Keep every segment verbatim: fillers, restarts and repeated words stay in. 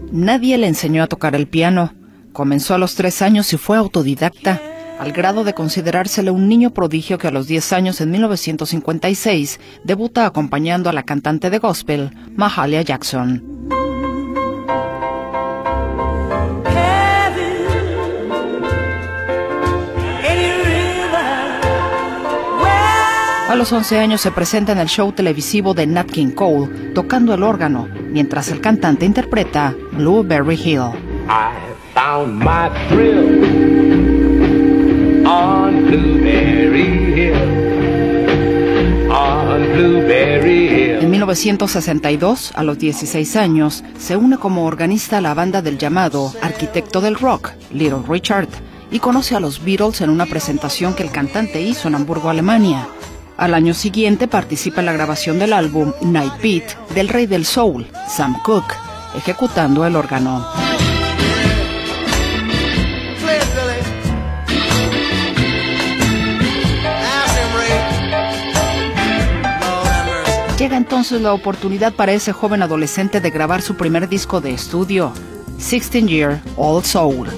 Nadie le enseñó a tocar el piano. Comenzó a los tres años y fue autodidacta, al grado de considerársele un niño prodigio que a los diez años, en mil novecientos cincuenta y seis, debuta acompañando a la cantante de gospel, Mahalia Jackson. A los once años se presenta en el show televisivo de Nat King Cole, tocando el órgano, mientras el cantante interpreta Blueberry Hill. I found my thrill on Blueberry Hill, on Blueberry Hill. En mil novecientos sesenta y dos, a los dieciséis años, se une como organista a la banda del llamado arquitecto del rock, Little Richard, y conoce a los Beatles en una presentación que el cantante hizo en Hamburgo, Alemania. Al año siguiente participa en la grabación del álbum Night Beat del rey del soul, Sam Cooke, ejecutando el órgano. Llega entonces la oportunidad para ese joven adolescente de grabar su primer disco de estudio, sixteen year old soul.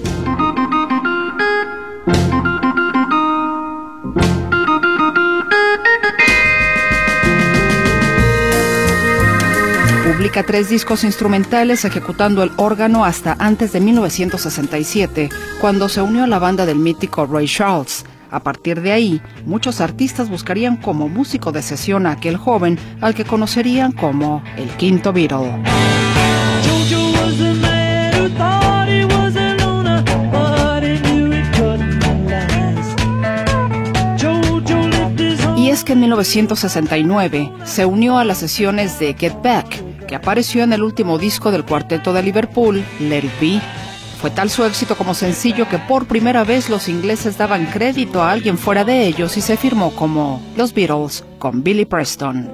Publica tres discos instrumentales ejecutando el órgano hasta antes de mil novecientos sesenta y siete, cuando se unió a la banda del mítico Ray Charles. A partir de ahí, muchos artistas buscarían como músico de sesión a aquel joven al que conocerían como el quinto Beatle. Y es que en mil novecientos sesenta y nueve se unió a las sesiones de Get Back, que apareció en el último disco del cuarteto de Liverpool, Let It Be. Fue tal su éxito como sencillo que por primera vez los ingleses daban crédito a alguien fuera de ellos y se firmó como Los Beatles con Billy Preston.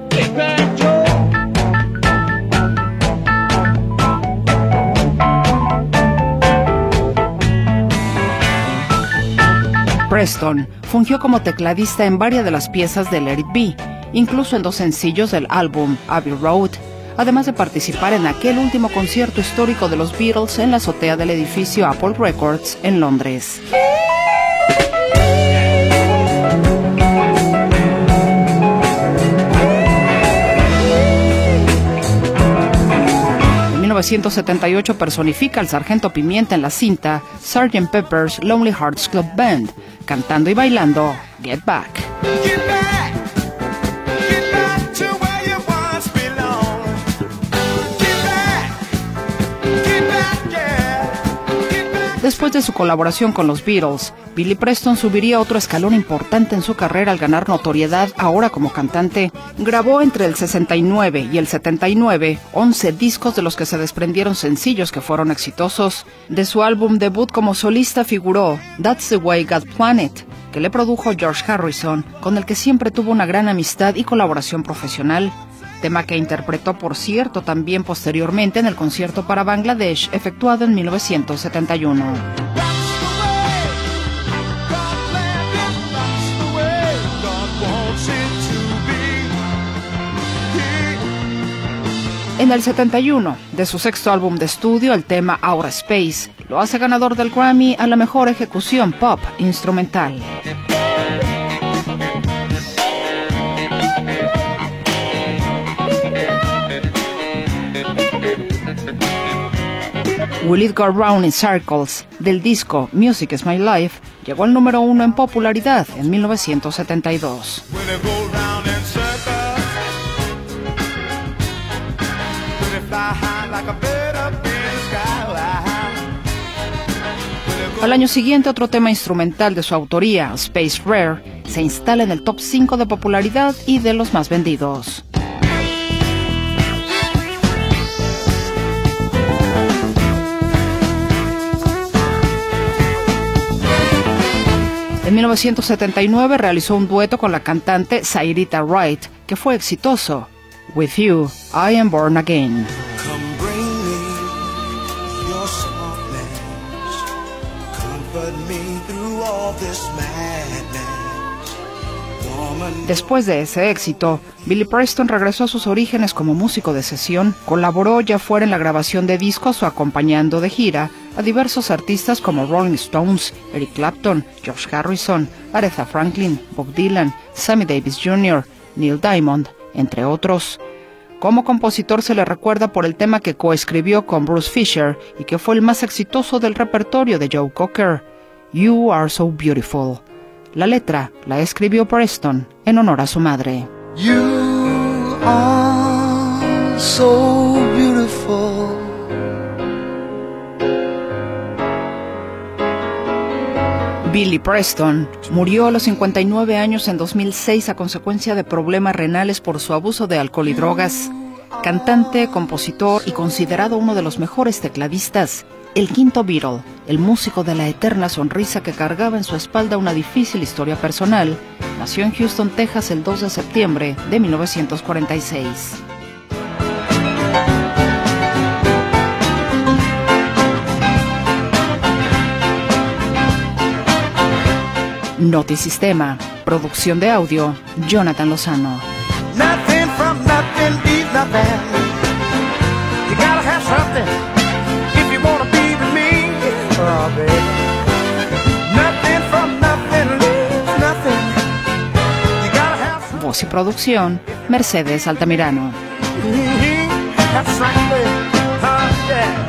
Preston fungió como tecladista en varias de las piezas de Let It Be, incluso en dos sencillos del álbum Abbey Road, además de participar en aquel último concierto histórico de los Beatles en la azotea del edificio Apple Records en Londres. En mil novecientos setenta y ocho personifica al Sargento Pimienta en la cinta sergeant Pepper's Lonely Hearts Club Band, cantando y bailando Get Back. Después de su colaboración con los Beatles, Billy Preston subiría otro escalón importante en su carrera al ganar notoriedad ahora como cantante. Grabó entre el sesenta y nueve y el setenta y nueve once discos de los que se desprendieron sencillos que fueron exitosos. De su álbum debut como solista figuró That's the Way God Planned It, que le produjo George Harrison, con el que siempre tuvo una gran amistad y colaboración profesional. Tema que interpretó, por cierto, también posteriormente en el concierto para Bangladesh, efectuado en mil novecientos setenta y uno. En el setenta y uno, de su sexto álbum de estudio, el tema Outer Space lo hace ganador del Grammy a la mejor ejecución pop instrumental. Will It Go Round in Circles, del disco Music is My Life, llegó al número uno en popularidad en mil novecientos setenta y dos. Al año siguiente, otro tema instrumental de su autoría, Space Rare, se instala en el top cinco de popularidad y de los más vendidos. En mil novecientos setenta y nueve realizó un dueto con la cantante Sairita Wright, que fue exitoso. With You, I Am Born Again. Come bring me your softness, comfort me through all this madness, warm Después de ese éxito, Billy Preston regresó a sus orígenes como músico de sesión, colaboró ya fuera en la grabación de discos o acompañando de gira a diversos artistas como Rolling Stones, Eric Clapton, George Harrison, Aretha Franklin, Bob Dylan, Sammy Davis junior, Neil Diamond, entre otros. Como compositor se le recuerda por el tema que coescribió con Bruce Fisher y que fue el más exitoso del repertorio de Joe Cocker, You Are So Beautiful. La letra la escribió Preston en honor a su madre. You are so beautiful. Billy Preston murió a los cincuenta y nueve años en dos mil seis a consecuencia de problemas renales por su abuso de alcohol y drogas. Cantante, compositor y considerado uno de los mejores tecladistas, el quinto Beatle, el músico de la eterna sonrisa que cargaba en su espalda una difícil historia personal, nació en Houston, Texas el dos de septiembre de mil novecientos cuarenta y seis. Notisistema, producción de audio, Jonathan Lozano. Nothing from nothing leaves nothing. You gotta have something if you wanna be with me. Oh, baby. Nothing from nothing leaves nothing. You gotta have something. Voz y producción, Mercedes Altamirano. That's right, baby. Oh, yeah.